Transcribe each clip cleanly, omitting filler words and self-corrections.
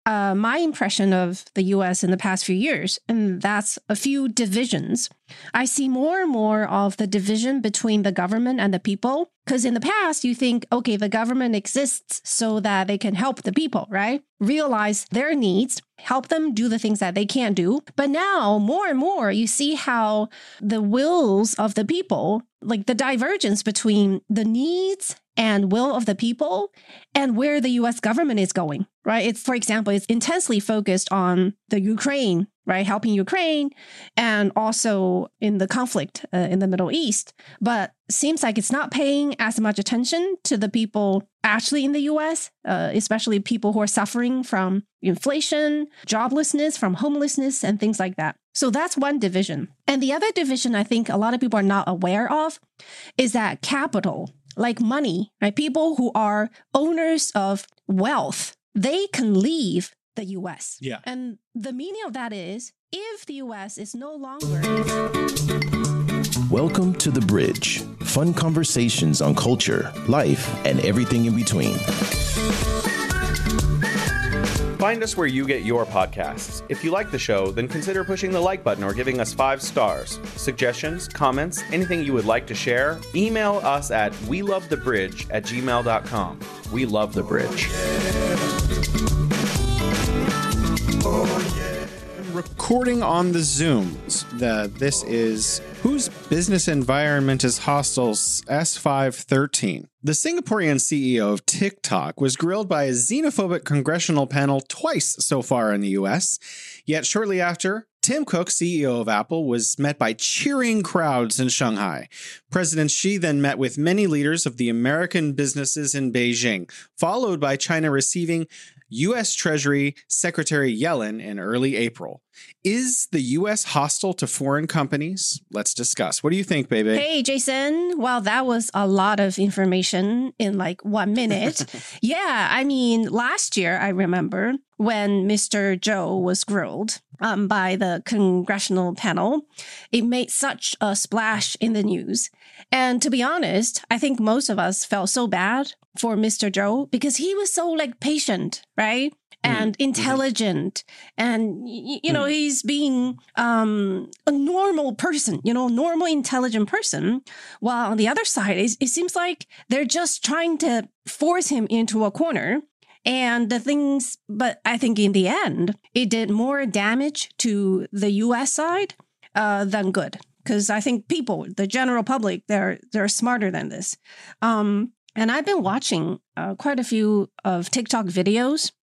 my impression of the US in the past few years, and that's a few divisions. I see more and more of the division between the government and the people. Because in the past, you think, okay, the government exists so that they can help the people, right? Realize their needs, help them do the things that they can't do. But now, more and more, you see how the wills of the people, like the divergence between the needs and will of the people and where the US government is going, right? It's, for example, it's intensely focused on the Ukraine, right? Helping Ukraine and also in the conflict in the Middle East. But seems like it's not paying as much attention to the people actually in the US, especially people who are suffering from inflation, joblessness, from homelessness, and things like that. So that's one division. And the other division I think a lot of people are not aware of is that capital, like money, right? People who are owners of wealth, they can leave the US. Yeah. And the meaning of that is if the US is no longer... Welcome to The Bridge. Fun conversations on culture, life, and everything in between. Find us where you get your podcasts. If you like the show, then consider pushing the like button or giving us 5 stars. Suggestions, comments, anything you would like to share, email us at welovethebridge@gmail.com. We love the bridge. Recording on the Zooms. This is Whose Business Environment is Hostile S513. The Singaporean CEO of TikTok was grilled by a xenophobic congressional panel twice so far in the US. Yet shortly after, Tim Cook, CEO of Apple, was met by cheering crowds in Shanghai. President Xi then met with many leaders of the American businesses in Beijing, followed by China receiving U.S. Treasury Secretary Yellen in early April. Is the U.S. hostile to foreign companies? Let's discuss. What do you think, baby? Hey, Jason. Well, that was a lot of information in like 1 minute. Yeah, I mean, last year, I remember when Mr. Zhou was grilled by the congressional panel, it made such a splash in the news. And to be honest, I think most of us felt so bad for Mr. Zhou because he was so like patient, right? And intelligent. And, you know, he's being a normal person, normal, intelligent person. While on the other side, it seems like they're just trying to force him into a corner. And but I think in the end, it did more damage to the US side than good. Because I think people, the general public, they're smarter than this. And I've been watching quite a few of TikTok videos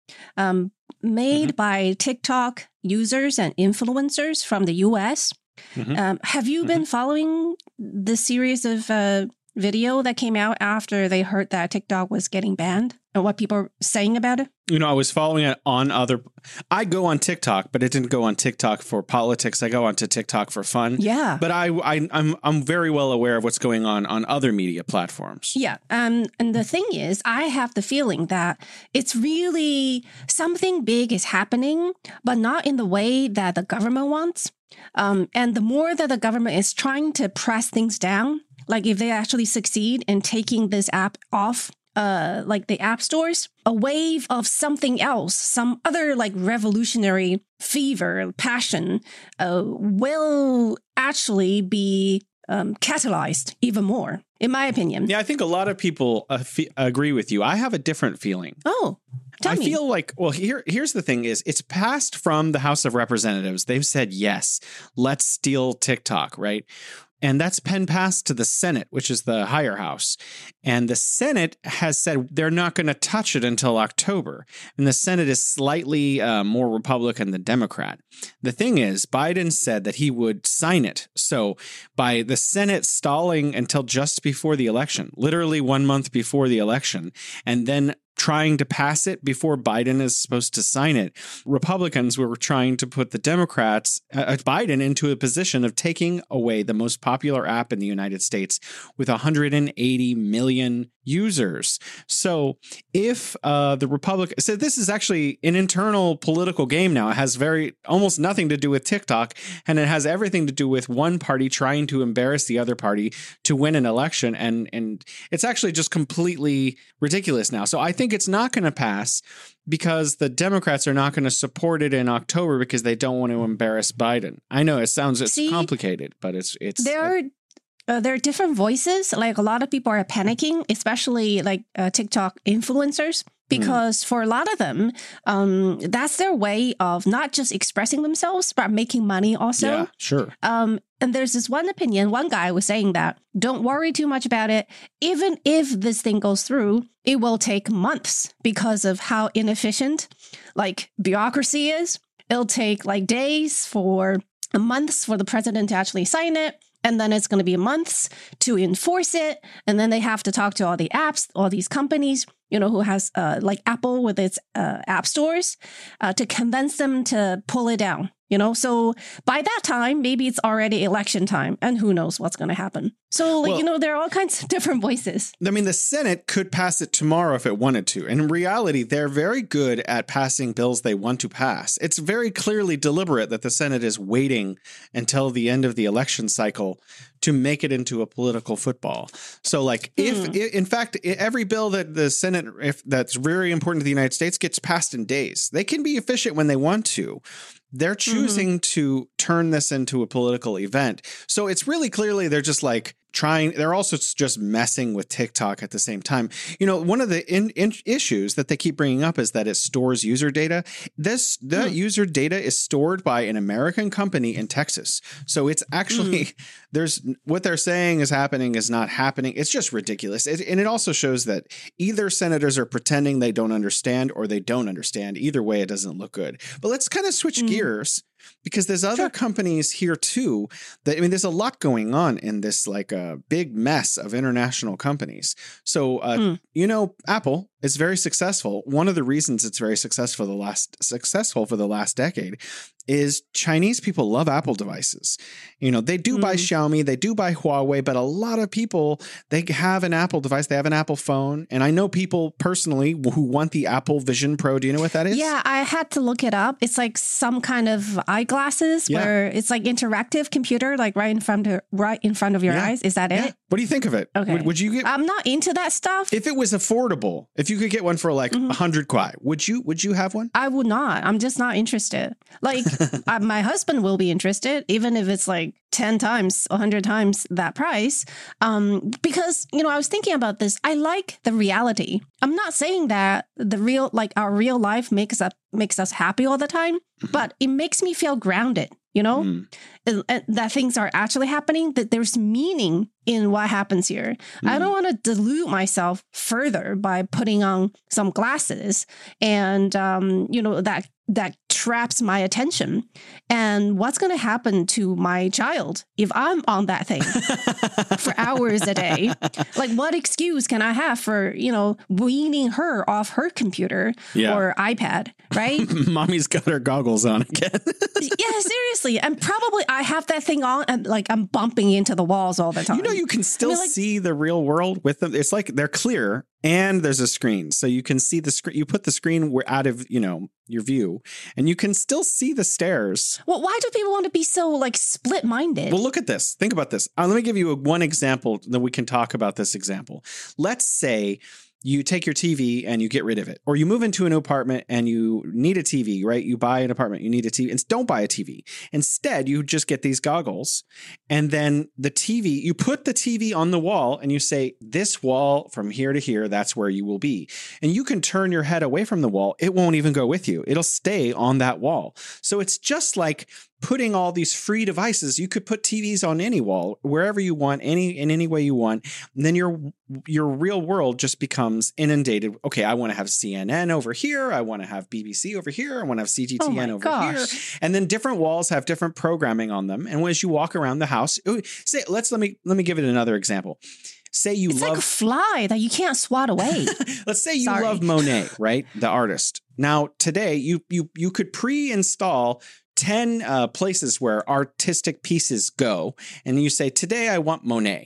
made by TikTok users and influencers from the US. Have you been following the series of video that came out after they heard that TikTok was getting banned and what people are saying about it? I was following it on I go on TikTok, but it didn't go on TikTok for politics. I go onto TikTok for fun. Yeah. But I'm very well aware of what's going on other media platforms. Yeah. And the thing is, I have the feeling that it's really something big is happening, but not in the way that the government wants. And the more that the government is trying to press things down, like if they actually succeed in taking this app off, like the app stores, a wave of something else, some other like revolutionary fever, passion, will actually be catalyzed even more, in my opinion. Yeah, I think a lot of people agree with you. I have a different feeling. Oh, tell me. I feel like, well, here's the thing is, it's passed from the House of Representatives. They've said, yes, let's steal TikTok, right? And that's been passed to the Senate, which is the higher house. And the Senate has said they're not going to touch it until October. And the Senate is slightly more Republican than Democrat. The thing is, Biden said that he would sign it. So by the Senate stalling until just before the election, literally 1 month before the election, and then trying to pass it before Biden is supposed to sign it, Republicans were trying to put the Democrats, Biden, into a position of taking away the most popular app in the United States with 180 million users. So if the Republic, so this is actually an internal political game now. It has almost nothing to do with TikTok, and it has everything to do with one party trying to embarrass the other party to win an election. And it's actually just completely ridiculous now. So I think it's not going to pass because the Democrats are not going to support it in October because they don't want to embarrass Biden. I know it's complicated, but it's there are different voices. Like a lot of people are panicking, especially like TikTok influencers, because for a lot of them, that's their way of not just expressing themselves, but making money also. Yeah, sure. And there's this one guy was saying that don't worry too much about it. Even if this thing goes through, it will take months because of how inefficient like bureaucracy is. It'll take like months for the president to actually sign it. And then it's going to be months to enforce it. And then they have to talk to all the apps, all these companies, who has like Apple with its app stores to convince them to pull it down. So by that time, maybe it's already election time and who knows what's going to happen. So, there are all kinds of different voices. I mean, the Senate could pass it tomorrow if it wanted to. And in reality, they're very good at passing bills they want to pass. It's very clearly deliberate that the Senate is waiting until the end of the election cycle to make it into a political football. So like in fact, every bill that the Senate, that's very important to the United States, gets passed in days. They can be efficient when they want to. They're choosing to turn this into a political event. So it's really clearly they're just like they're also just messing with TikTok at the same time. One of the issues that they keep bringing up is that it stores user data. That user data is stored by an American company in Texas. So it's actually what they're saying is happening is not happening. It's just ridiculous. And it also shows that either senators are pretending they don't understand or they don't understand. Either way, it doesn't look good. But let's kind of switch gears. Because there's other companies here, too, there's a lot going on in this like a big mess of international companies. So, Apple is very successful. One of the reasons it's very successful for the last decade is Chinese people love Apple devices. They do buy Xiaomi, they do buy Huawei, but a lot of people, they have an Apple device, they have an Apple phone. And I know people personally who want the Apple Vision Pro. Do you know what that is? Yeah, I had to look it up. It's like some kind of eyeglasses where it's like interactive computer, like right in front of your eyes. Is that it? What do you think of it? Okay. Would you get? I'm not into that stuff. If it was affordable, if you could get one for like 100 kwai, would you have one? I would not. I'm just not interested. Like my husband will be interested, even if it's like 10 times, 100 times that price. Because, I was thinking about this. I like the reality. I'm not saying that our real life makes us happy all the time, but it makes me feel grounded, and that things are actually happening, that there's meaning in what happens here. I don't want to dilute myself further by putting on some glasses and, that traps my attention. And what's going to happen to my child if I'm on that thing for hours a day? Like, what excuse can I have for, weaning her off her computer or iPad, right? Mommy's got her goggles on again. Yeah, seriously. And probably I have that thing on and like I'm bumping into the walls all the time. You can still see the real world with them. It's like they're clear and there's a screen. So you can see the screen. You put the screen out of, your view and you can still see the stairs. Well, why do people want to be so like split-minded? Well, look at this. Think about this. Let me give you one example, then we can talk about this example. Let's say you take your TV and you get rid of it, or you move into a new apartment and you need a TV, right? You buy an apartment, you need a TV, and don't buy a TV. Instead, you just get these goggles and then the TV, you put the TV on the wall and you say, this wall from here to here, that's where you will be. And you can turn your head away from the wall. It won't even go with you. It'll stay on that wall. So it's just like putting all these free devices. You could put TVs on any wall, wherever you want, in any way you want. And then your real world just becomes inundated. Okay, I want to have CNN over here. I want to have BBC over here. I want to have CGTN over here. And then different walls have different programming on them. And as you walk around the house, let me give it another example. Say you it's love like a fly that you can't swat away. Let's say you love Monet, right? The artist. Now, today you could pre-install 10 places where artistic pieces go. And you say, today I want Monet.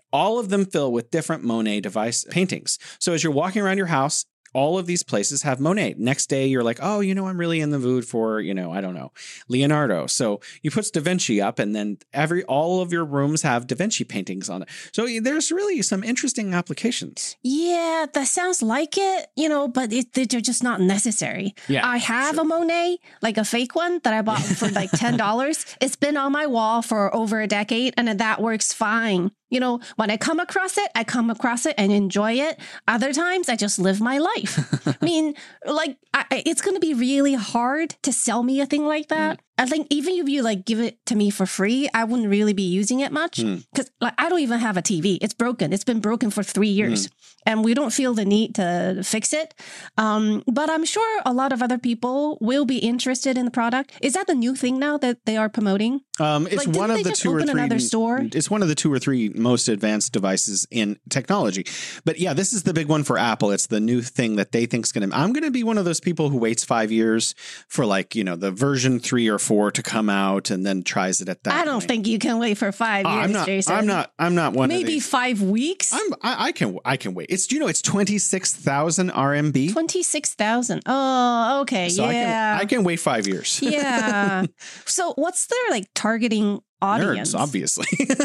all of them fill with different Monet device paintings. So as you're walking around your house, all of these places have Monet. Next day, you're like, oh, I'm really in the mood for, I don't know, Leonardo. So you put Da Vinci up, and then all of your rooms have Da Vinci paintings on it. So there's really some interesting applications. Yeah, that sounds like it, but they're just not necessary. Yeah, I have a Monet, like a fake one that I bought for like $10. It's been on my wall for over a decade, and that works fine. When I come across it and enjoy it. Other times I just live my life. I mean, it's going to be really hard to sell me a thing like that. I think even if you give it to me for free, I wouldn't really be using it much because I don't even have a TV. It's broken. It's been broken for 3 years and we don't feel the need to fix it. But I'm sure a lot of other people will be interested in the product. Is that the new thing now that they are promoting? It's one of the two or three. Another store? It's one of the 2 or 3 most advanced devices in technology. But yeah, this is the big one for Apple. It's the new thing that they think is going to. I'm going to be one of those people who waits 5 years for the version 3 or 4 to come out and then tries it at that. I don't think you can wait for 5 years, Jason. I'm not one. Maybe of these. 5 weeks. I can wait. It's 26,000 RMB. 26,000. Oh, okay. So yeah. I can wait 5 years. Yeah. So what's their targeting audience? Nerds, obviously.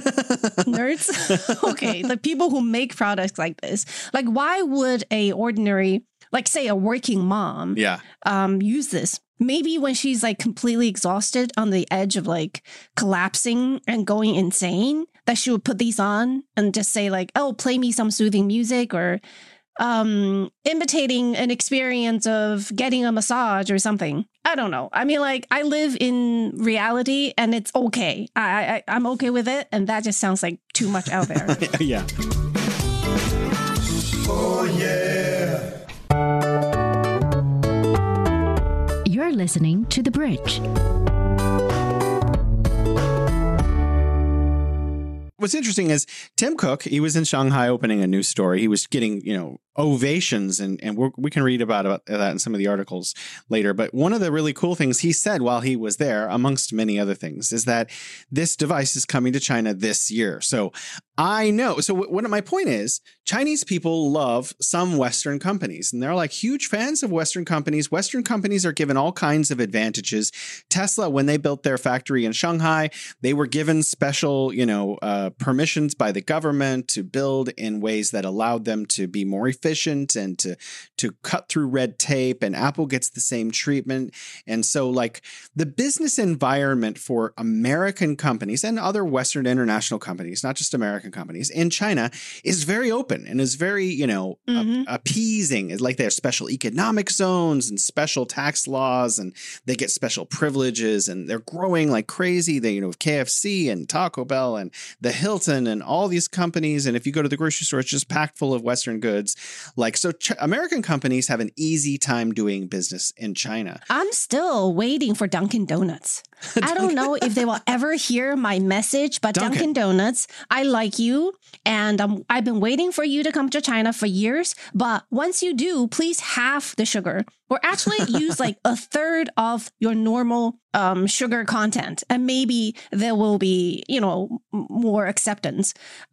Nerds? Okay. The people who make products like this. Why would a ordinary, say a working mom, use this? Maybe when she's completely exhausted on the edge of collapsing and going insane, that she would put these on and just say oh, play me some soothing music or imitating an experience of getting a massage or something. I don't know. I mean, I live in reality and it's okay. I'm okay with it. And that just sounds like too much out there. Yeah. Oh, yeah. You're listening to The Bridge. What's interesting is Tim Cook, he was in Shanghai opening a new store. He was getting, ovations, and we can read about that in some of the articles later. But one of the really cool things he said while he was there, amongst many other things, is that this device is coming to China this year. So I know. So what my point is, Chinese people love some Western companies, and they're huge fans of Western companies. Western companies are given all kinds of advantages. Tesla, when they built their factory in Shanghai, they were given special, permissions by the government to build in ways that allowed them to be more efficient and to cut through red tape. And Apple gets the same treatment. And so the business environment for American companies and other Western international companies, not just American companies in China, is very open and is very, appeasing. It's they have special economic zones and special tax laws, and they get special privileges, and they're growing like crazy. They, KFC and Taco Bell and the Hilton and all these companies. And if you go to the grocery store, it's just packed full of Western goods. American companies have an easy time doing business in China. I'm still waiting for Dunkin' Donuts. I don't know if they will ever hear my message, but Dunkin' Donuts, I like you. And I've been waiting for you to come to China for years. But once you do, please halve the sugar, or actually use a third of your normal sugar content. And maybe there will be, more acceptance.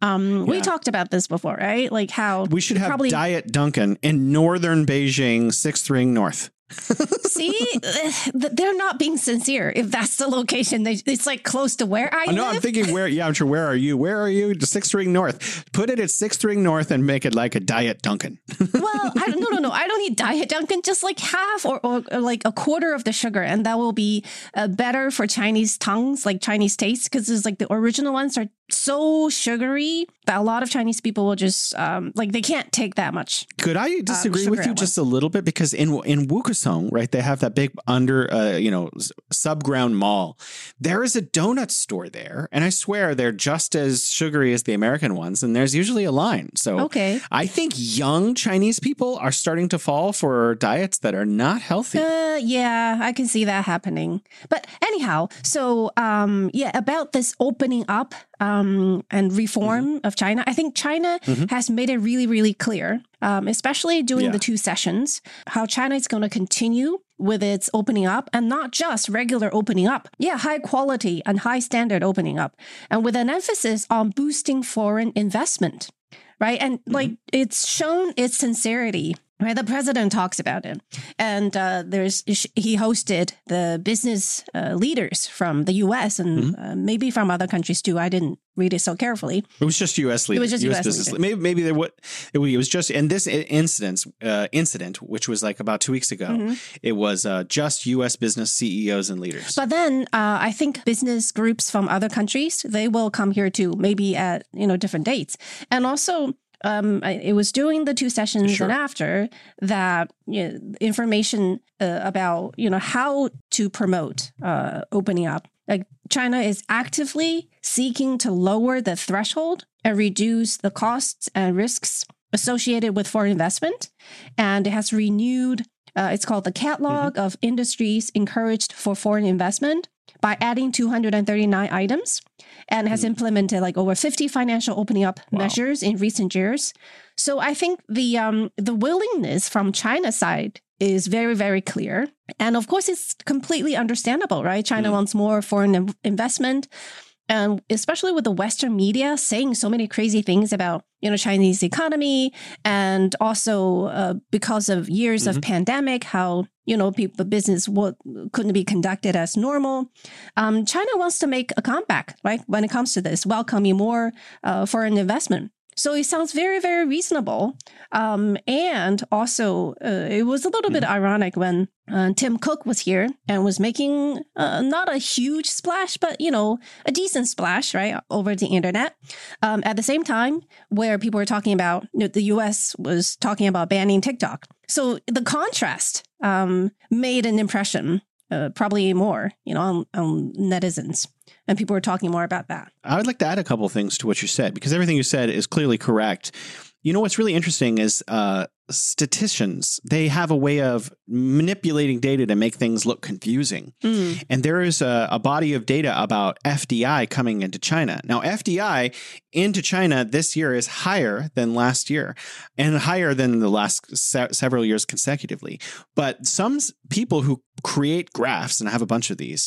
We talked about this before, right? How we should have Diet Dunkin' in northern Beijing, 6th Ring North. See, they're not being sincere. If that's the location, it's close to where I live. No, I'm thinking where. Yeah, I'm sure. Where are you? Where are you? The 6th Ring North. Put it at 6th Ring North and make it like a Diet Dunkin'. Well, no. I don't need Diet Dunkin'. Just half or a quarter of the sugar, and that will be better for Chinese tongues, Chinese taste, because it's the original ones are so sugary that a lot of Chinese people will just they can't take that much. Could I disagree with you just a little bit? Because in Wukesong, right, they have that big subground mall. There is a donut store there, and I swear they're just as sugary as the American ones, and there's usually a line. So okay. I think young Chinese people are starting to fall for diets that are not healthy. Yeah, I can see that happening. But anyhow, so about this opening up, and reform of China. I think China has made it really, really clear, especially during the 2 sessions, how China is going to continue with its opening up, and not just regular opening up. Yeah, high quality and high standard opening up, and with an emphasis on boosting foreign investment, right? And like it's shown its sincerity. Right, the president talks about it, and he hosted the business leaders from the U.S. and maybe from other countries too. I didn't read it so carefully. It was just U.S. leaders. It was just U.S. business leaders. Maybe it was just in this incident, which was like about 2 weeks ago. It was just U.S. business CEOs and leaders. But then I think business groups from other countries, they will come here too, maybe at different dates, and also. It was during the 2 sessions and after that information about, how to promote opening up. Like China is actively seeking to lower the threshold and reduce the costs and risks associated with foreign investment. And it has renewed, it's called the Catalog of Industries Encouraged for Foreign Investment by adding 239 items, and has implemented like over 50 financial opening up measures in recent years. So I think the willingness from China's side is very, very clear. And of course, it's completely understandable, right? China wants more foreign investment. And especially with the Western media saying so many crazy things about, Chinese economy, and also because of years of pandemic, how, people business couldn't be conducted as normal. China wants to make a comeback, right? When it comes to this, welcoming more foreign investment. So it sounds very, very reasonable. And also, it was a little bit ironic when Tim Cook was here and was making not a huge splash, but, a decent splash, right, over the internet. At the same time, where people were talking about, the U.S. was talking about banning TikTok. So the contrast made an impression, probably more, on netizens. And people were talking more about that. I would like to add a couple of things to what you said, because everything you said is clearly correct. What's really interesting is statisticians, they have a way of manipulating data to make things look confusing. And there is a body of data about FDI coming into China. Now, FDI into China this year is higher than last year and higher than the last several years consecutively. But some people who create graphs, and I have a bunch of these,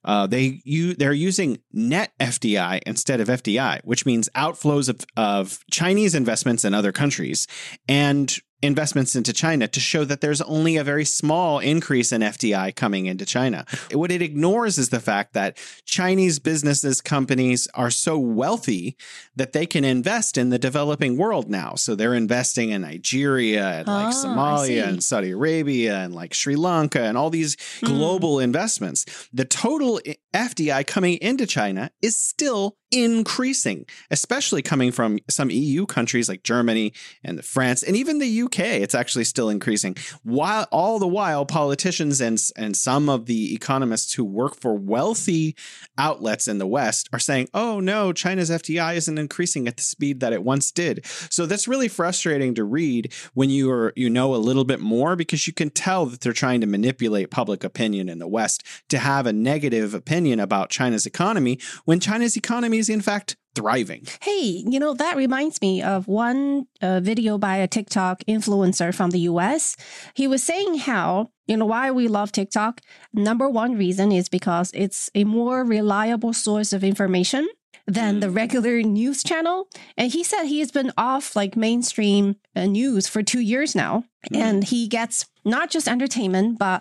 they're using net FDI instead of FDI, which means outflows of Chinese investments in other countries and investments into China, to show that there's only a very small increase in FDI coming into China. What it ignores is the fact that Chinese businesses, companies are so wealthy that they can invest in the developing world now. So they're investing in Nigeria and like Somalia and Saudi Arabia and like Sri Lanka and all these global investments. The total FDI coming into China is still increasing, especially coming from some EU countries like Germany and France and even the UK. It's actually still increasing. While all the while, politicians and some of the economists who work for wealthy outlets in the West are saying, oh no, China's FDI isn't increasing at the speed that it once did. So that's really frustrating to read when you know a little bit more, because you can tell that they're trying to manipulate public opinion in the West to have a negative opinion about China's economy, when China's economy is in fact thriving. Hey, that reminds me of one video by a TikTok influencer from the US. He was saying how, why we love TikTok. Number one reason is because it's a more reliable source of information than the regular news channel. And he said he has been off like mainstream news for 2 years now. And he gets not just entertainment, but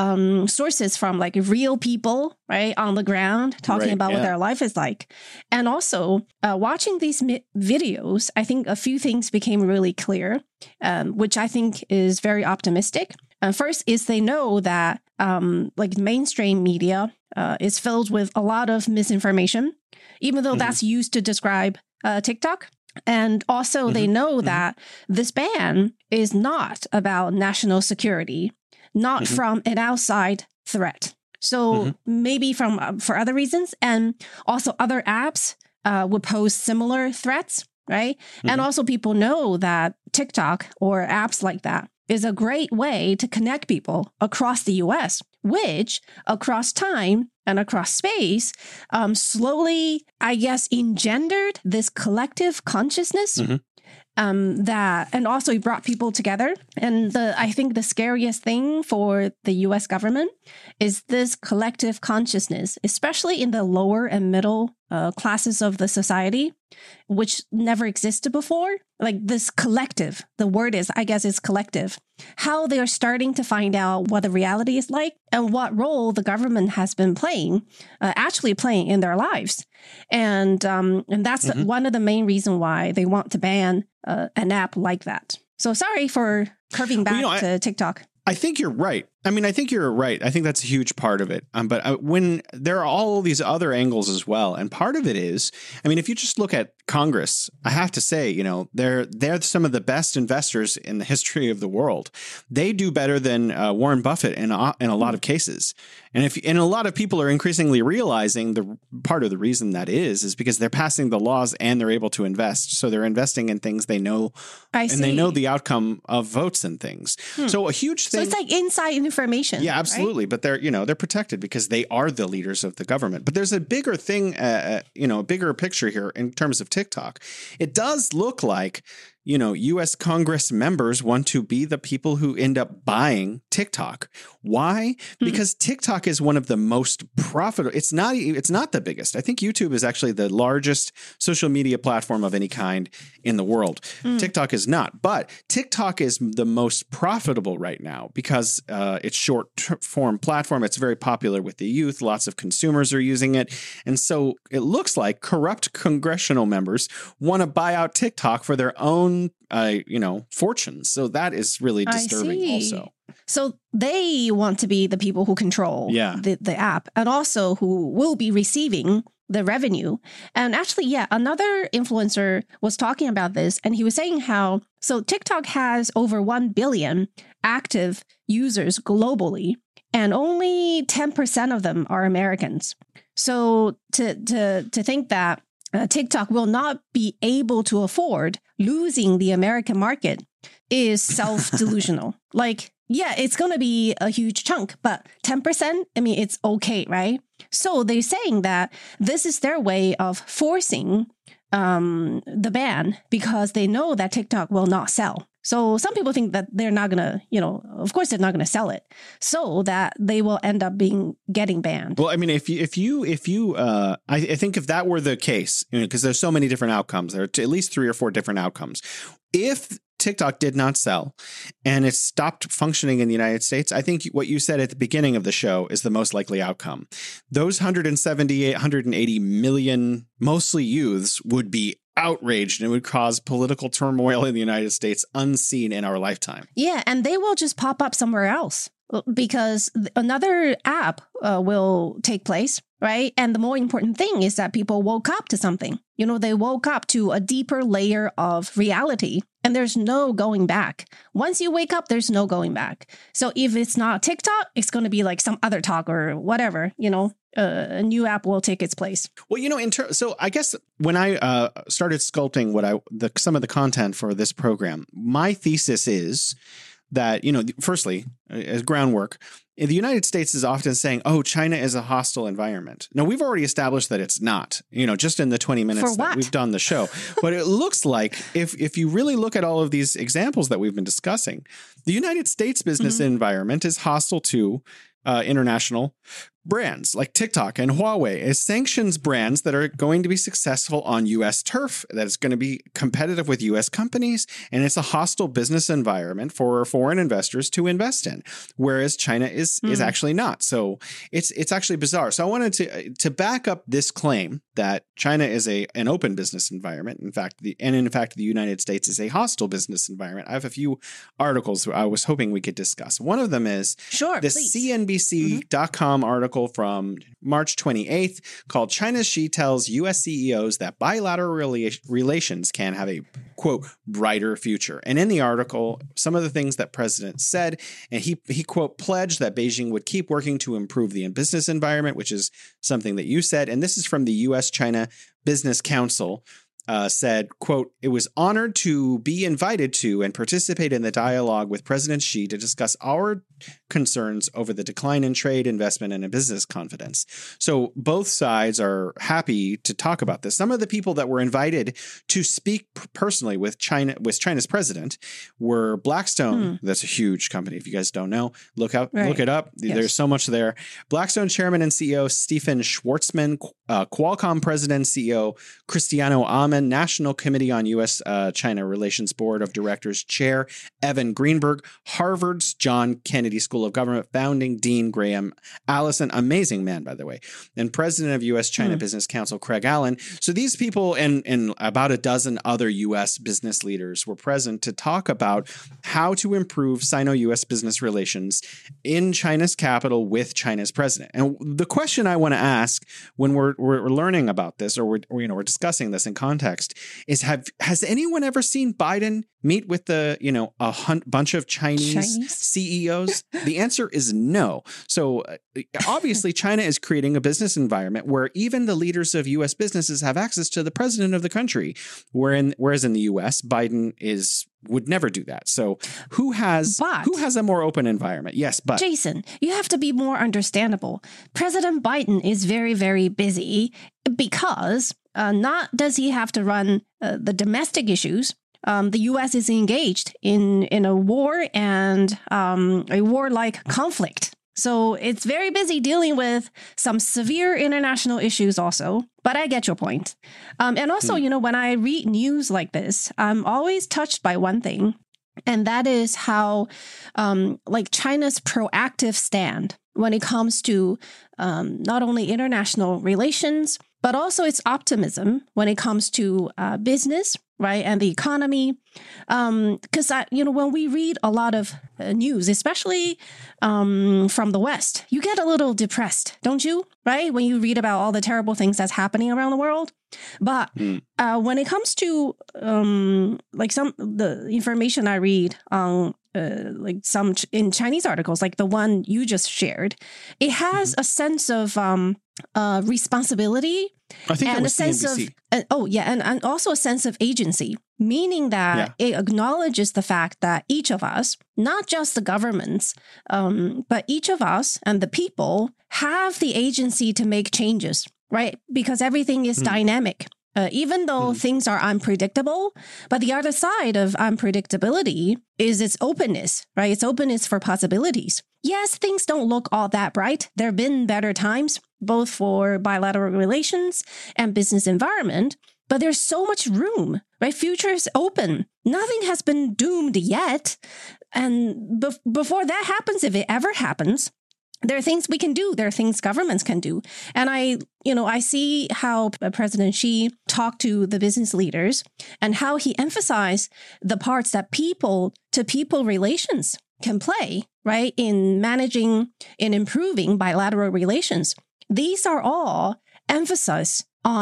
sources from like real people, right, on the ground, talking about what their life is like. And also watching these videos, I think a few things became really clear, which I think is very optimistic. First is they know that like mainstream media is filled with a lot of misinformation, even though that's used to describe TikTok. And also they know that this ban is not about national security, not from an outside threat. So maybe for other reasons, and also other apps would pose similar threats, right? And also people know that TikTok or apps like that is a great way to connect people across the US which across time and across space slowly, I guess, engendered this collective consciousness. That, and also it brought people together. And I think the scariest thing for the US government is this collective consciousness, especially in the lower and middle classes of the society, which never existed before. Like this collective, the word is, I guess, is collective. How they are starting to find out what the reality is like and what role the government has been actually playing in their lives. And that's one of the main reasons why they want to ban an app like that. So sorry for curving back to TikTok. I think you're right. I mean, I think you're right. I think that's a huge part of it. But when there are all these other angles as well, and part of it is, I mean, if you just look at Congress, I have to say, you know, they're some of the best investors in the history of the world. They do better than Warren Buffett in a lot of cases. And a lot of people are increasingly realizing the part of the reason that is because they're passing the laws and they're able to invest. So they're investing in things they know, they know the outcome of votes and things. So a huge thing. So it's like inside information. Yeah, absolutely. Right? But they're protected because they are the leaders of the government. But there's a bigger thing, a bigger picture here in terms of TikTok. It does look like, you know, U.S. Congress members want to be the people who end up buying TikTok. Why? Because TikTok is one of the most profitable. It's not the biggest. I think YouTube is actually the largest social media platform of any kind in the world. TikTok is not. But TikTok is the most profitable right now because it's short form platform. It's very popular with the youth. Lots of consumers are using it. And so it looks like corrupt congressional members want to buy out TikTok for their own fortunes. So that is really disturbing also. So they want to be the people who control the app and also who will be receiving the revenue. And actually, another influencer was talking about this and he was saying how, so TikTok has over 1 billion active users globally and only 10% of them are Americans. So to think that TikTok will not be able to afford losing the American market is self-delusional. Like, yeah, it's going to be a huge chunk, but 10%, I mean, it's okay, right? So they're saying that this is their way of forcing the ban because they know that TikTok will not sell. So some people think that they're not going to, of course they're not going to sell it so that they will end up getting banned. Well, I mean, if you, I think if that were the case, because there's so many different outcomes, there are at least 3 or 4 different outcomes. If TikTok did not sell and it stopped functioning in the United States, I think what you said at the beginning of the show is the most likely outcome. Those 180 million, mostly youths, would be outraged and it would cause political turmoil in the United States unseen in our lifetime. Yeah, and they will just pop up somewhere else because another app will take place, right? And the more important thing is that people woke up to something. They woke up to a deeper layer of reality and there's no going back. Once you wake up, there's no going back. So if it's not TikTok, it's going to be like some other talk or whatever, a new app will take its place. Well, so I guess when I started sculpting some of the content for this program, my thesis is that, firstly, as groundwork, the United States is often saying, oh, China is a hostile environment. Now, we've already established that it's not, just in the 20 minutes that we've done the show. But it looks like if you really look at all of these examples that we've been discussing, the United States business environment is hostile to international brands like TikTok and Huawei. It sanctions brands that are going to be successful on U.S. turf, that is going to be competitive with U.S. companies, and it's a hostile business environment for foreign investors to invest in, whereas China is actually not. So it's actually bizarre. So I wanted to back up this claim that China is an open business environment. In fact, the United States is a hostile business environment. I have a few articles I was hoping we could discuss. One of them is this CNBC.com article from March 28th called China's Xi tells U.S. CEOs that bilateral relations can have a, quote, brighter future. And in the article, some of the things that President said, and he quote, pledged that Beijing would keep working to improve the business environment, which is something that you said. And this is from the U.S.-China Business Council. Said, quote, it was honored to be invited to and participate in the dialogue with President Xi to discuss our concerns over the decline in trade, investment, and business confidence. So both sides are happy to talk about this. Some of the people that were invited to speak personally with China's president were Blackstone. That's a huge company. If you guys don't know, look it up. Yes. There's so much there. Blackstone chairman and CEO Stephen Schwarzman, Qualcomm president and CEO Cristiano Amon, National Committee on U.S.-China Relations Board of Directors Chair Evan Greenberg, Harvard's John Kennedy School of Government founding Dean Graham Allison, amazing man, by the way, and president of U.S.-China Business Council Craig Allen. So these people and about a dozen other U.S. business leaders were present to talk about how to improve Sino-U.S. business relations in China's capital with China's president. And the question I want to ask when we're learning about this, or we're discussing this in context, is has anyone ever seen Biden meet with a bunch of Chinese CEOs? The answer is no. So obviously China is creating a business environment where even the leaders of U.S. businesses have access to the president of the country, whereas in the U.S. Biden would never do that. So who has a more open environment? Yes, but Jason, you have to be more understandable. President Biden is very, very busy because not does he have to run the domestic issues. The U.S. is engaged in a war and a war-like conflict. So it's very busy dealing with some severe international issues also. But I get your point. And also, when I read news like this, I'm always touched by one thing. And that is how China's proactive stand when it comes to not only international relations, but also its optimism when it comes to business, right, and the economy. Because when we read a lot of news, especially from the West, you get a little depressed, don't you? Right, when you read about all the terrible things that's happening around the world. But when it comes to the information I read on some in Chinese articles, like the one you just shared, it has a sense of responsibility. I think and that was a sense CNBC. and also a sense of agency, meaning that it acknowledges the fact that each of us, not just the governments, but each of us and the people have the agency to make changes, right? Because everything is dynamic. Even though things are unpredictable, but the other side of unpredictability is its openness, right? Its openness for possibilities. Yes, things don't look all that bright. There have been better times, both for bilateral relations and business environment, but there's so much room, right? Future is open. Nothing has been doomed yet. And before that happens, if it ever happens, there are things we can do. There are things governments can do. And I see how President Xi talked to the business leaders and how he emphasized the parts that people-to-people relations can play, right, in managing, in improving bilateral relations. These are all emphases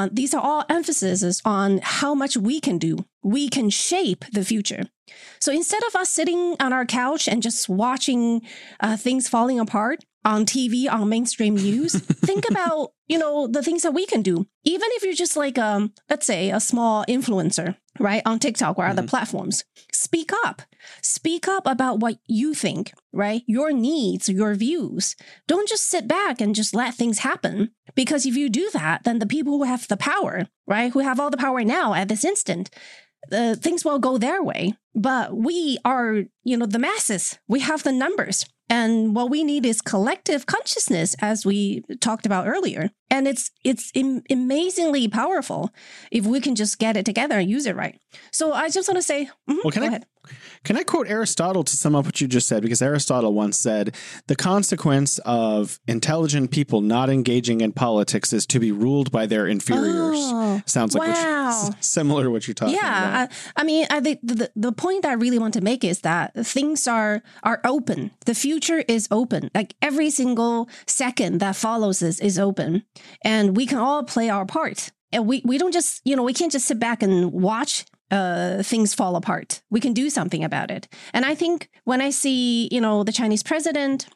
on how much we can do. We can shape the future. So instead of us sitting on our couch and just watching things falling apart on TV, on mainstream news, think about, the things that we can do. Even if you're just like, let's say, a small influencer, right, on TikTok or other platforms, speak up. Speak up about what you think, right? Your needs, your views. Don't just sit back and just let things happen. Because if you do that, then the people who have the power, right, who have all the power now at this instant, things will go their way. But we are, the masses. We have the numbers. And what we need is collective consciousness, as we talked about earlier. And it's amazingly powerful if we can just get it together and use it right. So I just want to say, well, go ahead. Can I quote Aristotle to sum up what you just said? Because Aristotle once said, the consequence of intelligent people not engaging in politics is to be ruled by their inferiors. Sounds like similar to what you're talking about. I think the point I really want to make is that things are open. The future is open. Like every single second that follows this is open. And we can all play our part. And we don't just, we can't just sit back and watch things fall apart. We can do something about it. And I think when I see, the Chinese president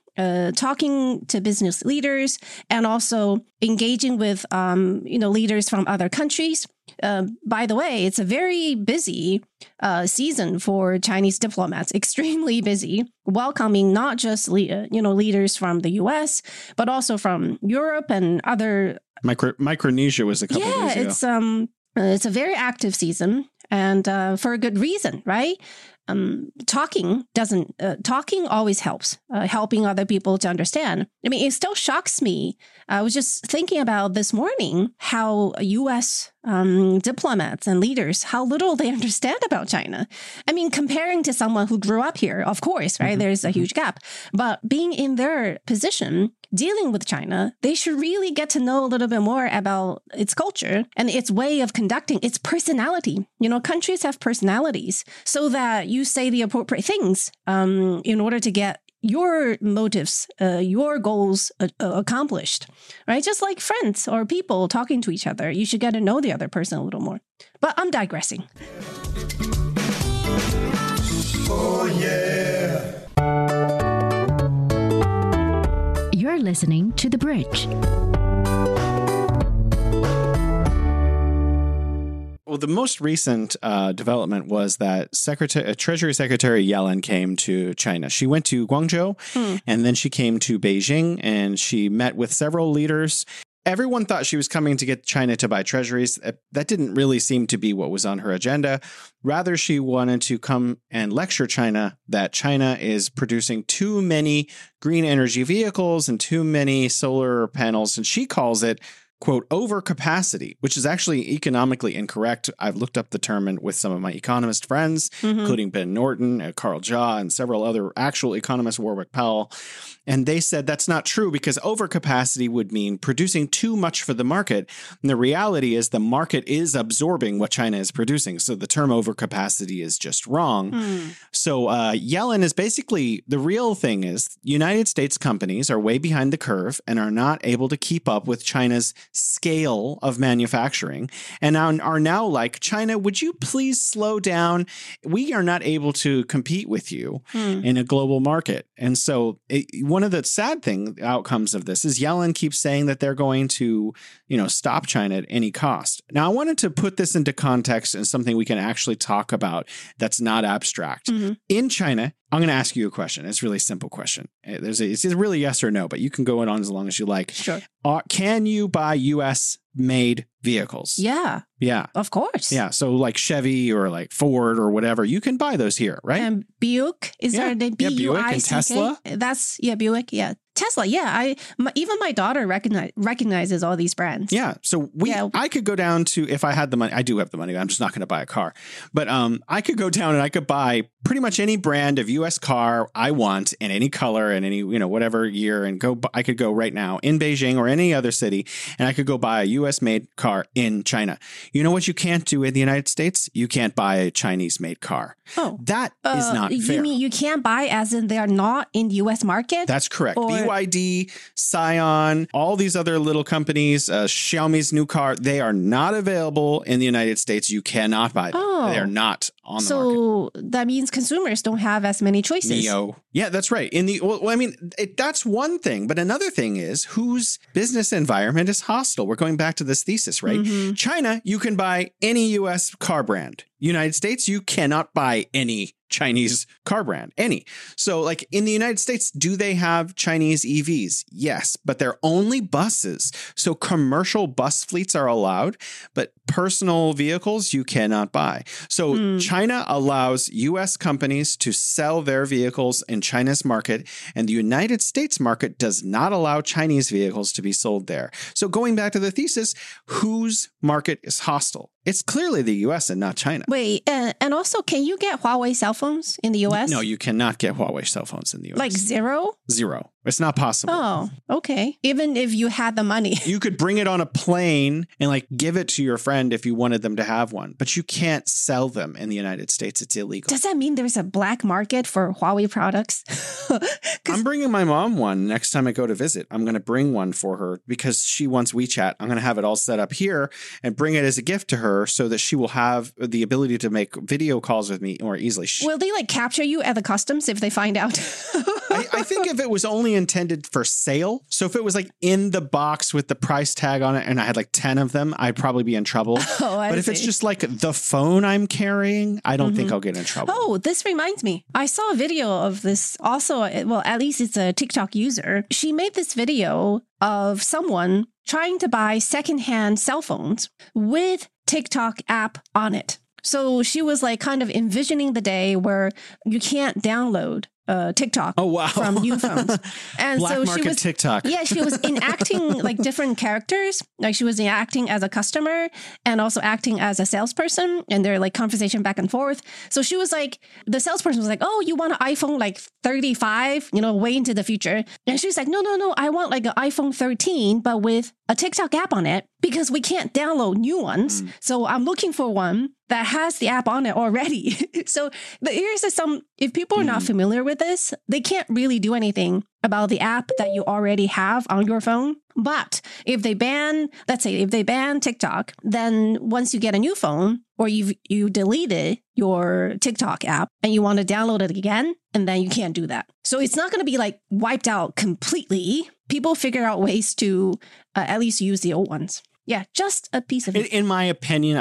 talking to business leaders and also engaging with, leaders from other countries. By the way, it's a very busy season for Chinese diplomats, extremely busy, welcoming not just leaders from the U.S., but also from Europe and other. Micronesia was a couple of days ago. It's a very active season, and for a good reason, right? Talking always helps, helping other people to understand. I mean, it still shocks me. I was just thinking about this morning how U.S. Diplomats and leaders, how little they understand about China. I mean, comparing to someone who grew up here, of course, right? There's a huge gap. But being in their position, dealing with China, they should really get to know a little bit more about its culture and its way of conducting, its personality. Countries have personalities so that you say the appropriate things in order to get your motives, your goals accomplished, right? Just like friends or people talking to each other, you should get to know the other person a little more. But I'm digressing. Oh, yeah. You're listening to The Bridge. Well, the most recent development was that Treasury Secretary Yellen came to China. She went to Guangzhou and then she came to Beijing and she met with several leaders. Everyone thought she was coming to get China to buy treasuries. That didn't really seem to be what was on her agenda. Rather, she wanted to come and lecture China that China is producing too many green energy vehicles and too many solar panels. And she calls it, quote, overcapacity, which is actually economically incorrect. I've looked up the term with some of my economist friends, including Ben Norton, Carl Jha, and several other actual economists, Warwick Powell. And they said that's not true because overcapacity would mean producing too much for the market. And the reality is the market is absorbing what China is producing. So the term overcapacity is just wrong. So Yellen is basically, the real thing is United States companies are way behind the curve and are not able to keep up with China's scale of manufacturing and are now like, China, would you please slow down? We are not able to compete with you in a global market. And so one of the sad outcomes of this is Yellen keeps saying that they're going to, stop China at any cost. Now, I wanted to put this into context and something we can actually talk about that's not abstract. In China, I'm going to ask you a question. It's a really simple question. It's really yes or no, but you can go on as long as you like. Sure. Can you buy U.S. made vehicles? Yeah. Yeah. Of course. Yeah. So like Chevy or like Ford or whatever, you can buy those here, right? And Buick, is there a Buick and Tesla? That's, Buick. Yeah. Tesla. Yeah. Even my daughter recognizes all these brands. Yeah. So I could go down to, if I had the money, I do have the money. I'm just not going to buy a car, but I could go down and I could buy pretty much any brand of U.S. car I want in any color and any, whatever year and I could go right now in Beijing or any other city and I could go buy a U.S. made car in China. You know what you can't do in the United States? You can't buy a Chinese made car. Oh, that is not fair. You mean you can't buy as in they are not in the U.S. market? That's correct. Or BYD, Scion, all these other little companies, Xiaomi's new car, they are not available in the United States. You cannot buy them. Oh. They are not on the market. So that means consumers don't have as many choices. Yeah, that's right. That's one thing. But another thing is whose business environment is hostile. We're going back to this thesis, right? China, you can buy any U.S. car brand. United States, you cannot buy any Chinese car brand, any. So like in the United States, do they have Chinese EVs? Yes, but they're only buses. So commercial bus fleets are allowed, but personal vehicles you cannot buy. So China allows U.S. companies to sell their vehicles in China's market, and the United States market does not allow Chinese vehicles to be sold there. So going back to the thesis, whose market is hostile? It's clearly the U.S. and not China. Wait, and also, can you get Huawei cell phones in the U.S.? No, you cannot get Huawei cell phones in the U.S. Like zero? Zero. It's not possible. Oh, okay. Even if you had the money. You could bring it on a plane and like give it to your friend if you wanted them to have one, but you can't sell them in the United States. It's illegal. Does that mean there's a black market for Huawei products? I'm bringing my mom one next time I go to visit. I'm going to bring one for her because she wants WeChat. I'm going to have it all set up here and bring it as a gift to her so that she will have the ability to make video calls with me more easily. Will they like capture you at the customs if they find out? I think if it was only intended for sale, so if it was like in the box with the price tag on it and I had like 10 of them, I'd probably be in trouble. But if it's just like the phone I'm carrying, I don't think I'll get in trouble. Oh, this reminds me. I saw a video of this also. Well, at least it's a TikTok user. She made this video of someone trying to buy secondhand cell phones with TikTok app on it. So she was like kind of envisioning the day where you can't download TikTok from new phones. And Black so market she was TikTok. Yeah, she was enacting like different characters. Like she was acting as a customer and also acting as a salesperson, and their like conversation back and forth. So she was like, the salesperson was like, "Oh, you want an iPhone like 35, way into the future." And she's like, No, I want like an iPhone 13, but with a TikTok app on it because we can't download new ones. So I'm looking for one that has the app on it already. So here's if people are not familiar with this, they can't really do anything about the app that you already have on your phone. But if they ban TikTok, then once you get a new phone or you deleted your TikTok app and you want to download it again, and then you can't do that. So it's not going to be like wiped out completely. People figure out ways to at least use the old ones. Yeah, just a piece of it. In my opinion,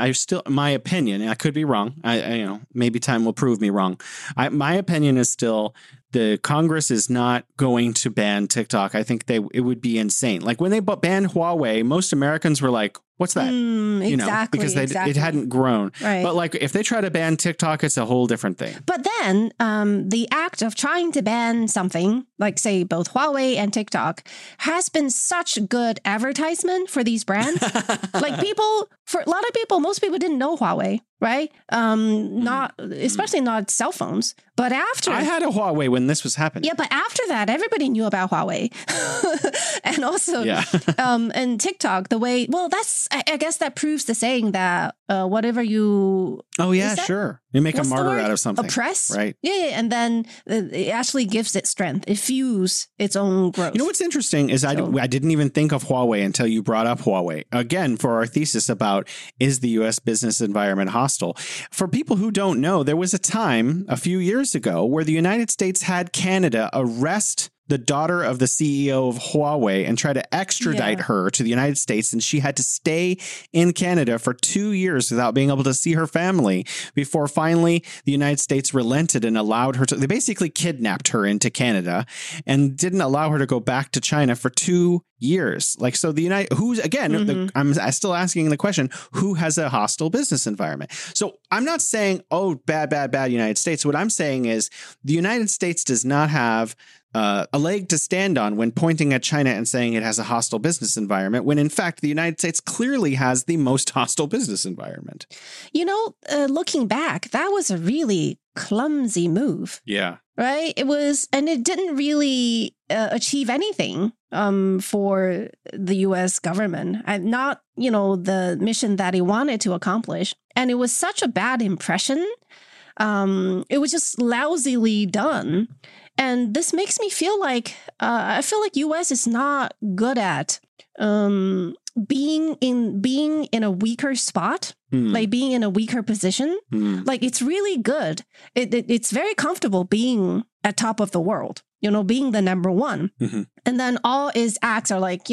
I could be wrong. Maybe time will prove me wrong. My opinion is still the Congress is not going to ban TikTok. I think it would be insane. Like when they banned Huawei, most Americans were like, "What's that?" Exactly, because it hadn't grown. Right. But like if they try to ban TikTok, it's a whole different thing. But then the act of trying to ban something, like say both Huawei and TikTok, has been such good advertisement for these brands. Like for a lot of people, most people didn't know Huawei, right? Especially not cell phones. But after I had a Huawei when this was happening. Yeah, but after that, everybody knew about Huawei. And also, and TikTok, I guess that proves the saying that whatever you... Oh, yeah, sure. You make a martyr out of something. Oppress? Right. Yeah. And then it actually gives it strength. It fuels its own growth. You know what's interesting is I didn't even think of Huawei until you brought up Huawei. Again, for our thesis about is the U.S. business environment hostile? For people who don't know, there was a time a few years ago where the United States had Canada arrest the daughter of the CEO of Huawei and try to extradite her to the United States. And she had to stay in Canada for 2 years without being able to see her family before finally the United States relented and allowed her to. They basically kidnapped her into Canada and didn't allow her to go back to China for 2 years. Like, so I'm still asking the question, who has a hostile business environment? So I'm not saying, bad United States. What I'm saying is the United States does not have a leg to stand on when pointing at China and saying it has a hostile business environment, when in fact the United States clearly has the most hostile business environment. Looking back, that was a really clumsy move. Yeah. Right? It was, and it didn't really achieve anything for the U.S. government, and not, the mission that he wanted to accomplish. And it was such a bad impression. It was just lousily done. And this makes me feel like I feel like U.S. is not good at being in a weaker spot, like being in a weaker position. Like it's really good. It's very comfortable being at top of the world, being the number one. And then all its acts are like,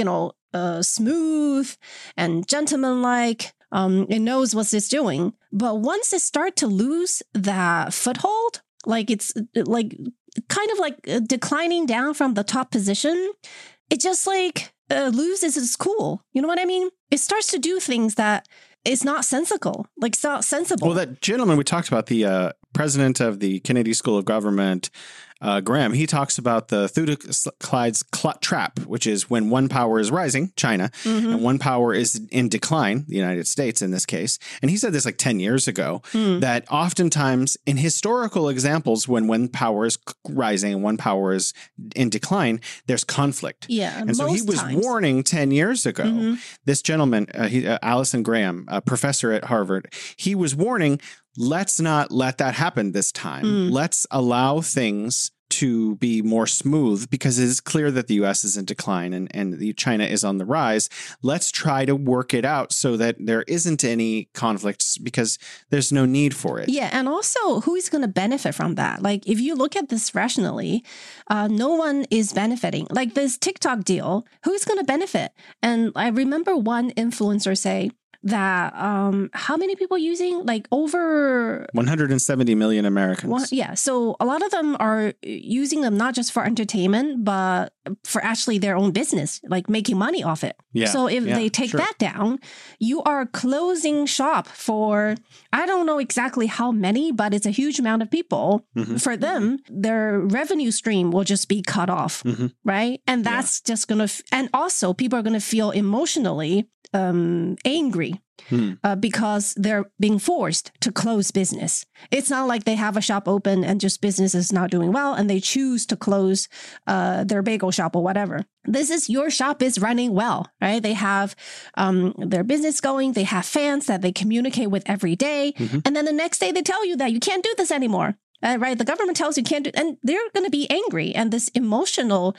smooth and gentlemanlike. It knows what it's doing. But once it starts to lose that foothold, like it's like kind of like declining down from the top position, it just like loses its cool. You know what I mean? It starts to do things that is not sensible. Like it's not sensible. Well, that gentleman we talked about, the president of the Kennedy School of Government, Graham, he talks about the Thucydides trap, which is when one power is rising, China, and one power is in decline, the United States in this case. And he said this like 10 years ago, that oftentimes in historical examples, when one power is rising and one power is in decline, there's conflict. Yeah. And so he was warning 10 years ago, this gentleman, Allison Graham, a professor at Harvard, he was warning, let's not let that happen this time. Let's allow things to be more smooth because it is clear that the US is in decline and China is on the rise. Let's try to work it out so that there isn't any conflicts because there's no need for it. Yeah. And also, who is going to benefit from that? Like, if you look at this rationally, no one is benefiting. Like this TikTok deal, who's going to benefit? And I remember one influencer say that how many people using? Like over 170 million Americans. Well, yeah. So a lot of them are using them not just for entertainment, but for actually their own business, like making money off it. Yeah, So if they take that down, you are closing shop for, I don't know exactly how many, but it's a huge amount of people. For them, their revenue stream will just be cut off, right? And that's just going to, and also people are going to feel emotionally angry because they're being forced to close business. It's not like they have a shop open and just business is not doing well and they choose to close their bagel shop or whatever. This is your shop is running well, right? They have their business going. They have fans that they communicate with every day. And then the next day they tell you that you can't do this anymore. Right. The government tells you can't do, and they're going to be angry. And this emotional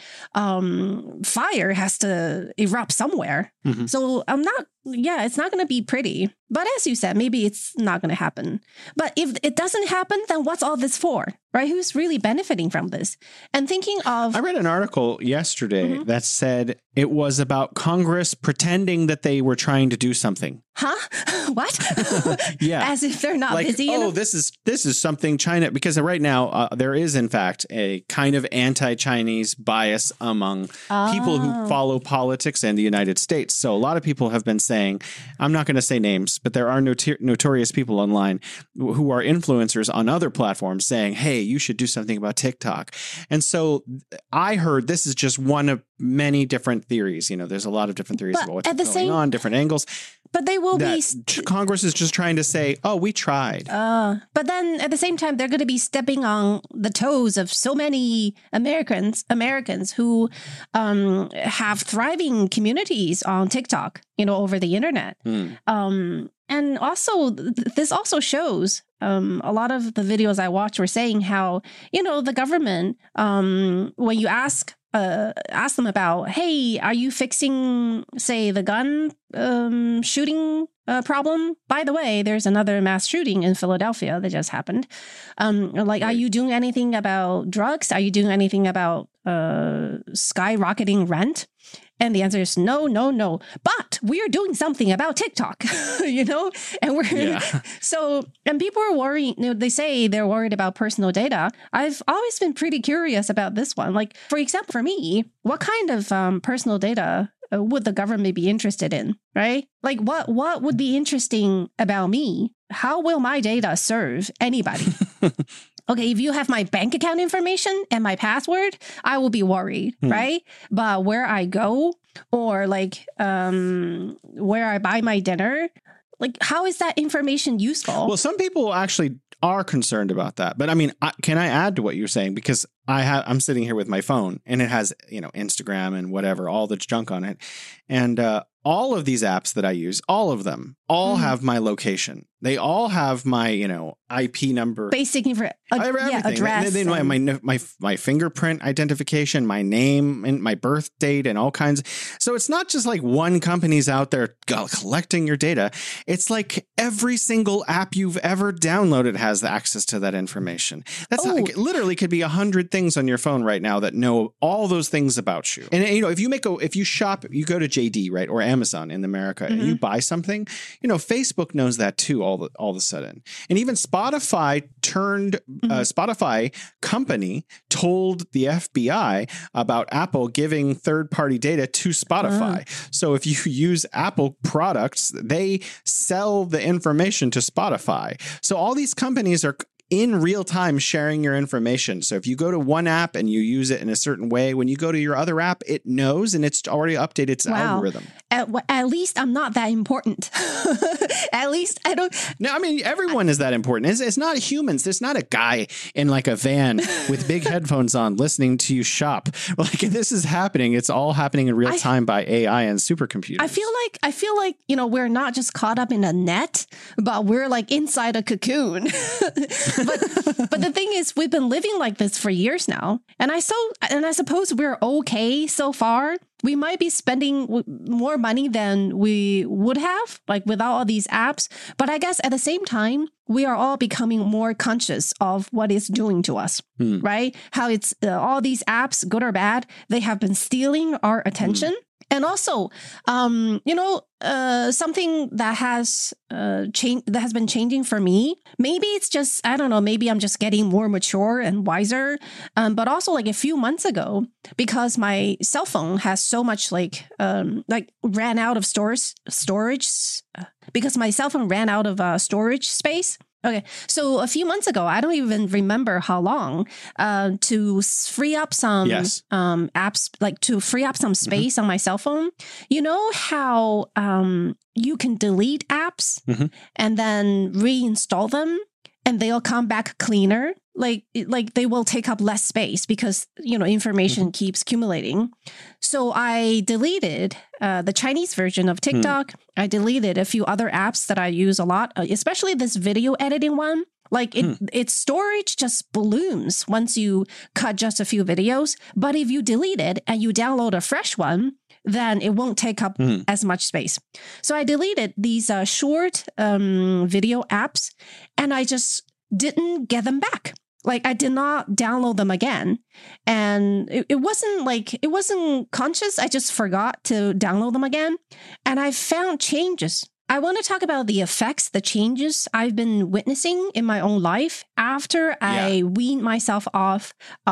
fire has to erupt somewhere. So it's not going to be pretty. But as you said, maybe it's not going to happen. But if it doesn't happen, then what's all this for? Right? Who's really benefiting from this? And thinking of... I read an article yesterday that said it was about Congress pretending that they were trying to do something. Huh? What? Yeah. As if they're not like, busy. Oh, this is something China, because right now there is in fact a kind of anti-Chinese bias among people who follow politics in the United States. So a lot of people have been saying, I'm not going to say names, but there are notorious people online who are influencers on other platforms saying, hey, you should do something about TikTok. And so I heard this is just one of many different theories. You know, there's a lot of different theories about what's going on, different angles. But they will be... Congress is just trying to say, oh, we tried. But then at the same time, they're going to be stepping on the toes of so many Americans who have thriving communities on TikTok, over the internet. And also, this also shows a lot of the videos I watched were saying how, the government, when you ask them about, hey, are you fixing, say, the gun shooting problem? By the way, there's another mass shooting in Philadelphia that just happened. Are you doing anything about drugs? Are you doing anything about skyrocketing rent? And the answer is no. But we are doing something about TikTok, and we're and people are worried. They say they're worried about personal data. I've always been pretty curious about this one. Like, for example, for me, what kind of personal data would the government be interested in? Right? Like, what would be interesting about me? How will my data serve anybody? Okay, if you have my bank account information and my password, I will be worried, right? But where I go or where I buy my dinner, how is that information useful? Well, some people actually are concerned about that. But I mean, can I add to what you're saying? Because I'm sitting here with my phone and it has, Instagram and whatever, all the junk on it. And all of these apps that I use, all of them, have my location. They all have my, IP number. Basic address. They my fingerprint identification, my name and my birth date and all kinds. So it's not just like one company's out there collecting your data. It's like every single app you've ever downloaded has access to that information. That's literally could be 100 things on your phone right now that know all those things about you. And if you shop, you go to JD, right, or Amazon in America, and you buy something, Facebook knows that too all of a sudden. And even Spotify Spotify company told the FBI about Apple giving third-party data to Spotify. So if you use Apple products, they sell the information to Spotify. So all these companies are in real time sharing your information. So if you go to one app and you use it in a certain way, when you go to your other app, it knows and it's already updated its algorithm. at least I'm not that important. At least I don't. No, I mean, everyone is that important. It's not humans. There's not a guy in like a van with big headphones on listening to you shop. Like this is happening. It's all happening in real time by AI and supercomputers. I feel like, you know, we're not just caught up in a net, but we're like inside a cocoon. but the thing is, we've been living like this for years now. And I suppose we're okay so far. We might be spending more money than we would have, like without all these apps. But I guess at the same time, we are all becoming more conscious of what it's doing to us, right? How it's all these apps, good or bad, they have been stealing our attention. And also, you know, something that has changed, that has been changing for me. Maybe it's just, I don't know, maybe I'm just getting more mature and wiser. But also like a few months ago, because my cell phone has so much like ran out of storage, because my cell phone ran out of storage space. Okay, so a few months ago, I don't even remember how long, to free up some apps, like to free up some space on my cell phone. You know how you can delete apps and then reinstall them and they'll come back cleaner? Like they will take up less space because, you know, information keeps accumulating. So I deleted the Chinese version of TikTok. I deleted a few other apps that I use a lot, especially this video editing one. Like its storage just balloons once you cut just a few videos. But if you delete it and you download a fresh one, then it won't take up as much space. So I deleted these short video apps and I just didn't get them back. Like I did not download them again. And it wasn't conscious. I just forgot to download them again. And I found changes. I want to talk about the effects, the changes I've been witnessing in my own life after I weaned myself off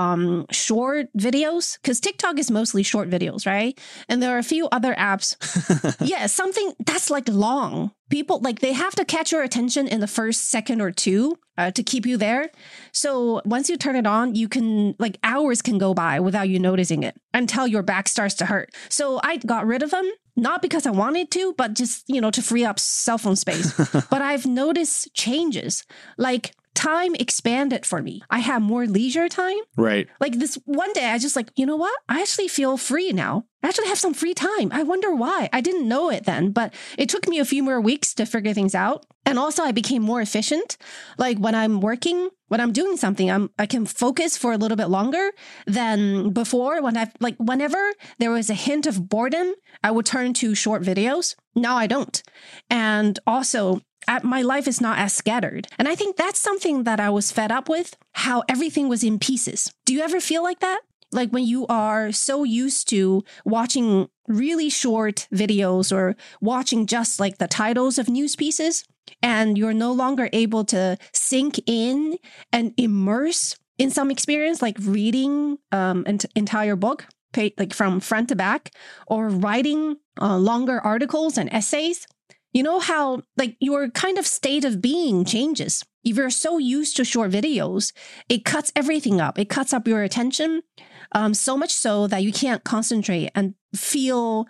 short videos, because TikTok is mostly short videos, right? And there are a few other apps. Something that's like long. People like they have to catch your attention in the first second or two to keep you there. So once you turn it on, you can like hours can go by without you noticing it until your back starts to hurt. So I got rid of them. Not because I wanted to, but just, you know, to free up cell phone space. But I've noticed changes, like time expanded for me. I have more leisure time. Right. Like this one day, I just like, you know what? I actually feel free now. I actually have some free time. I wonder why. I didn't know it then, but it took me a few more weeks to figure things out. And also I became more efficient. Like when I'm working, when I'm doing something, I can focus for a little bit longer than before. Whenever there was a hint of boredom, I would turn to short videos. Now I don't. And also my life is not as scattered. And I think that's something that I was fed up with, how everything was in pieces. Do you ever feel like that? Like when you are so used to watching really short videos or watching just like the titles of news pieces, and you're no longer able to sink in and immerse in some experience, like reading an entire book, like from front to back, or writing longer articles and essays. You know how like your kind of state of being changes. If you're so used to short videos, it cuts everything up. It cuts up your attention so much so that you can't concentrate and feel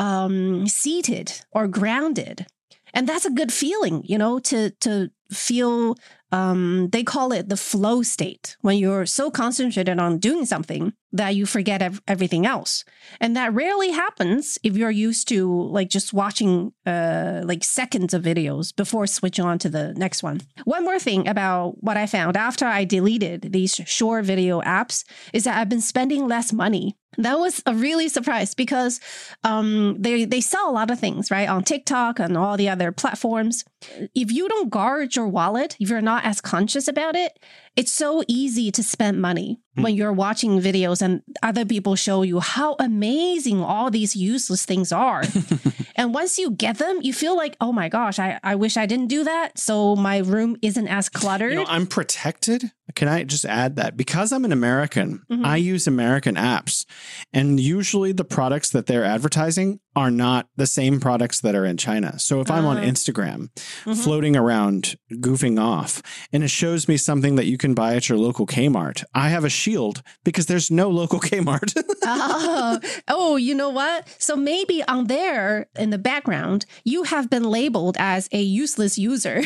seated or grounded. And that's a good feeling, you know, to feel, they call it the flow state, when you're so concentrated on doing something that you forget everything else. And that rarely happens if you're used to like just watching like seconds of videos before switching on to the next one. One more thing about what I found after I deleted these short video apps is that I've been spending less money. That was a really surprise because they sell a lot of things, right, on TikTok and all the other platforms. If you don't guard your wallet, if you're not as conscious about it, it's so easy to spend money when you're watching videos and other people show you how amazing all these useless things are. And once you get them, you feel like, oh my gosh, I wish I didn't do that. So my room isn't as cluttered. You know, I'm protected. Can I just add that? Because I'm an American, I use American apps. And usually the products that they're advertising are not the same products that are in China. So if I'm on Instagram floating around, goofing off, and it shows me something that you can buy at your local Kmart, I have a shield because there's no local Kmart. Oh, you know what? So maybe on there in the background, you have been labeled as a useless user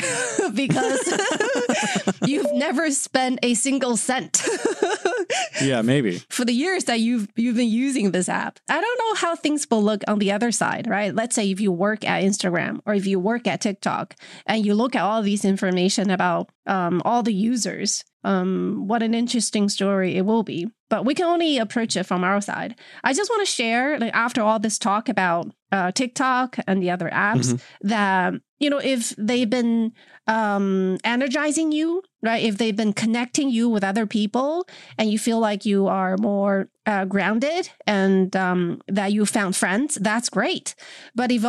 because you've never spent a single cent. Yeah, maybe. For the years that you've been using this app. I don't know how things will look on the other side, right? Let's say if you work at Instagram or if you work at TikTok and you look at all these information about all the users, what an interesting story it will be. But we can only approach it from our side. I just want to share, like, after all this talk about TikTok and the other apps, that, you know, if they've been energizing you, right? If they've been connecting you with other people and you feel like you are more grounded and that you found friends, that's great. But if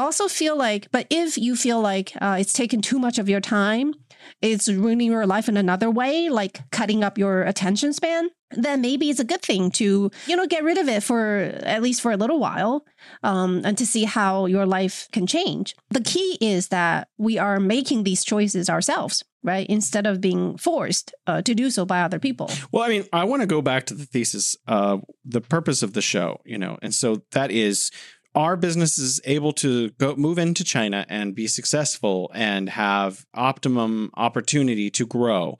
you feel like it's taken too much of your time, it's ruining your life in another way, like cutting up your attention span, then maybe it's a good thing to, you know, get rid of it for at least for a little while, and to see how your life can change. The key is that we are making these choices ourselves, right? Instead of being forced to do so by other people. Well, I mean, I want to go back to the thesis, the purpose of the show, you know, and so that is, are businesses able to move into China and be successful and have optimum opportunity to grow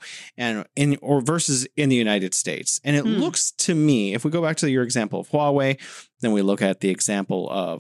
versus in the United States? And it looks to me, if we go back to your example of Huawei, then we look at the example of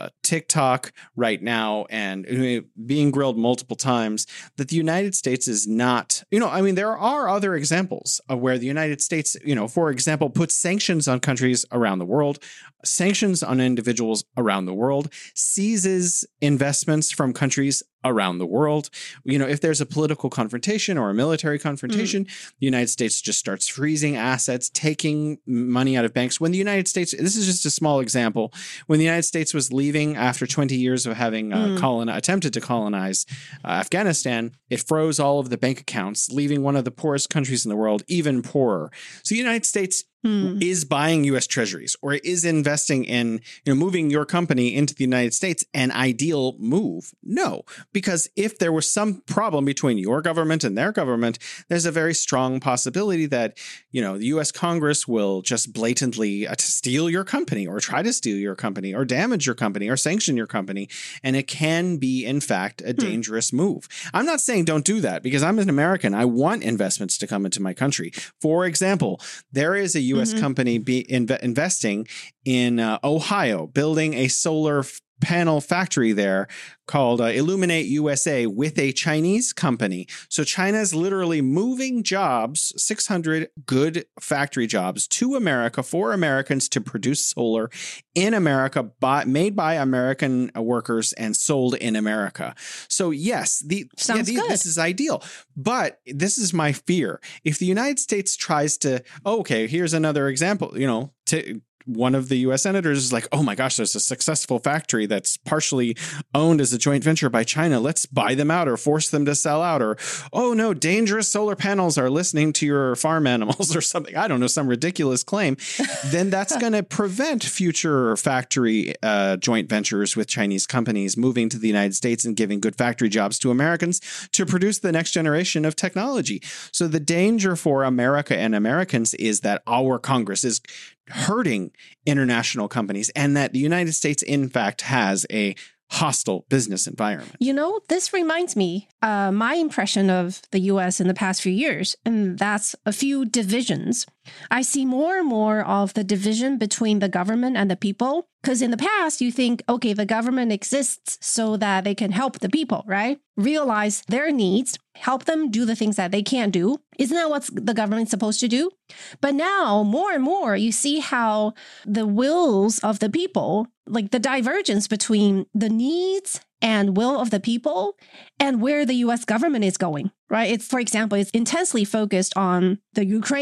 TikTok right now and being grilled multiple times, that the United States is not, you know, I mean, there are other examples of where the United States, you know, for example, puts sanctions on countries around the world, sanctions on individuals around the world, seizes investments from countries around the world. You know, if there's a political confrontation or a military confrontation, the United States just starts freezing assets, taking money out of banks. When the United States, this is just a small example, when the United States was leaving after 20 years of having attempted to colonize Afghanistan, it froze all of the bank accounts, leaving one of the poorest countries in the world even poorer. So the United States is buying U.S. treasuries or is investing in, you know, moving your company into the United States an ideal move? No, because if there was some problem between your government and their government, there's a very strong possibility that, you know, the U.S. Congress will just blatantly steal your company or try to steal your company or damage your company or sanction your company. And it can be, in fact, a dangerous move. I'm not saying don't do that because I'm an American. I want investments to come into my country. For example, there is a U.S. company investing in Ohio, building a solar panel factory there called Illuminate USA with a Chinese company. So China's literally moving jobs, 600 good factory jobs to America for Americans to produce solar in America, made by American workers and sold in America. So yes, this is ideal. But this is my fear. If the United States tries to, okay, here's another example, you know, one of the U.S. senators is like, oh my gosh, there's a successful factory that's partially owned as a joint venture by China. Let's buy them out or force them to sell out. Or, oh no, dangerous solar panels are listening to your farm animals or something. I don't know, some ridiculous claim. Then that's going to prevent future factory joint ventures with Chinese companies moving to the United States and giving good factory jobs to Americans to produce the next generation of technology. So the danger for America and Americans is that our Congress is hurting international companies and that the United States, in fact, has a hostile business environment. You know, this reminds me, my impression of the U.S. in the past few years, and that's a few divisions. I see more and more of the division between the government and the people. Because in the past, you think, okay, the government exists so that they can help the people, right? Realize their needs, help them do the things that they can't do. Isn't that what the government's supposed to do? But now, more and more, you see how the wills of the people, like the divergence between the needs and will of the people and where the U.S. government is going, right? It's, for example, it's intensely focused on the Ukraine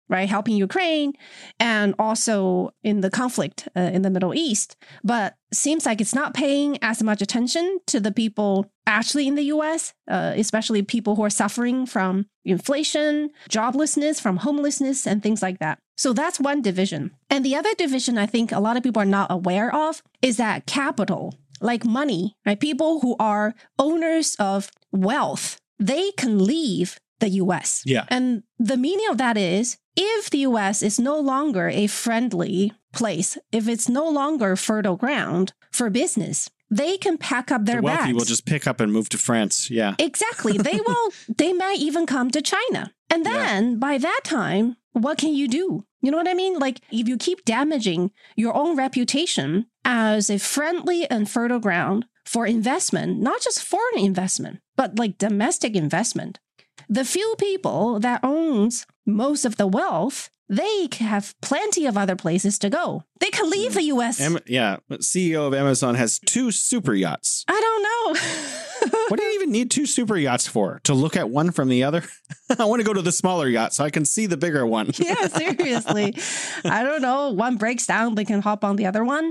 right? Helping Ukraine and also in the conflict in the Middle East. But seems like it's not paying as much attention to the people actually in the US, especially people who are suffering from inflation, joblessness, from homelessness, and things like that. So that's one division. And the other division I think a lot of people are not aware of is that capital, like money, right? People who are owners of wealth, they can leave the US. Yeah. And the meaning of that is if the US is no longer a friendly place, if it's no longer fertile ground for business, they can pack up their The wealthy bags. will just pick up and move to France. Yeah. Exactly. They might even come to China. And then by that time, what can you do? You know what I mean? Like if you keep damaging your own reputation as a friendly and fertile ground for investment, not just foreign investment, but like domestic investment, the few people that owns most of the wealth, they have plenty of other places to go. They can leave the US. CEO of Amazon has 2 super yachts. I don't know. What do you even need 2 super yachts for? To look at one from the other? I want to go to the smaller yacht so I can see the bigger one. Yeah, seriously. I don't know. One breaks down, they can hop on the other one.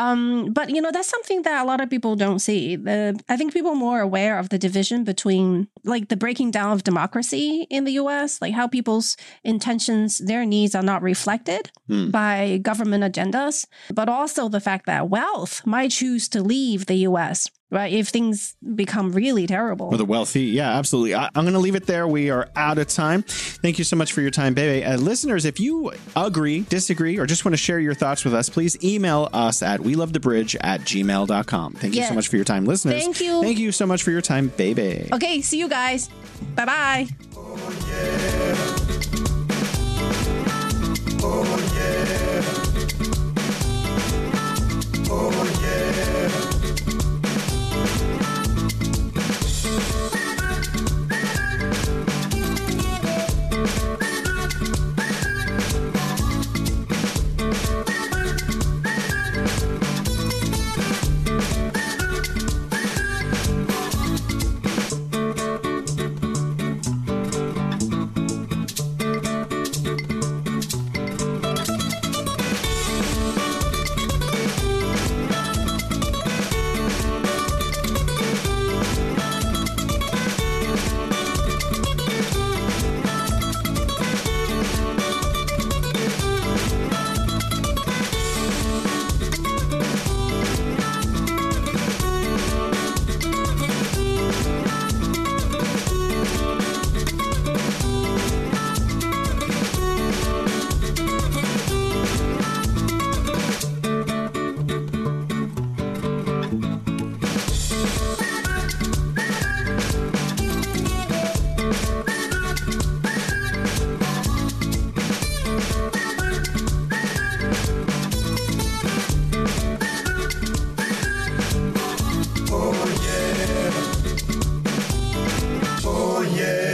But, you know, that's something that a lot of people don't see. I think people are more aware of the division between like the breaking down of democracy in the US, like how people's intentions, their needs are not reflected by government agendas, but also the fact that wealth might choose to leave the US. Right, if things become really terrible. For the wealthy. Yeah, absolutely. I'm going to leave it there. We are out of time. Thank you so much for your time, Bebe. Listeners, if you agree, disagree, or just want to share your thoughts with us, please email us at welovethebridge@gmail.com. Thank you so much for your time, listeners. Thank you. Thank you so much for your time, Bebe. Okay, see you guys. Bye-bye. Oh yeah.